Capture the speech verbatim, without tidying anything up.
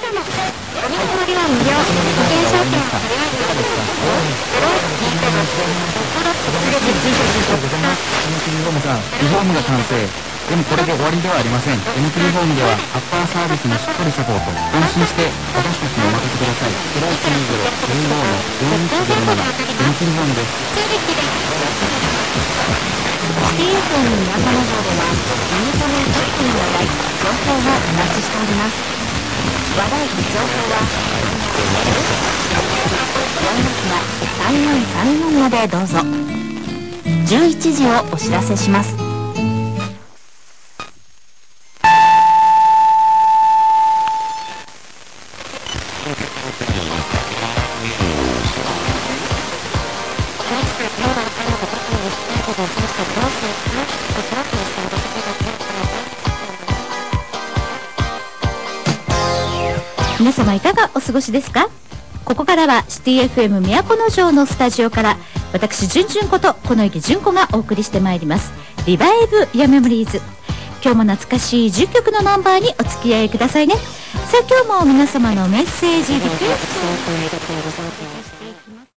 お見積もりは無料。保険証券は取り上げます。 エムスリーホームさん、リフォームが完成。でもこれで終わりではありません。エムスリーホームではアッパーサービスもしっかりサポート。安心して私たちにお任せください。ゼロいちにゼロ ゼロごのよんいちゼロなな エムスリーホームです。 シティエフエム宮古城ではミニトネ特典の話題、情報をお待ちしております。話題、情報はよんまくなさんよんさんよんまでどうぞ。じゅういちじをお知らせします。 皆様いかがお過ごしですか？ここからはシティ エフエム 都城のスタジオから私じゅんじゅんこと近池純子がお送りしてまいりますリバイブやメモリーズ。今日も懐かしいじゅっきょくのナンバーにお付き合いくださいね。さあ今日も皆様のメッセージリクエスト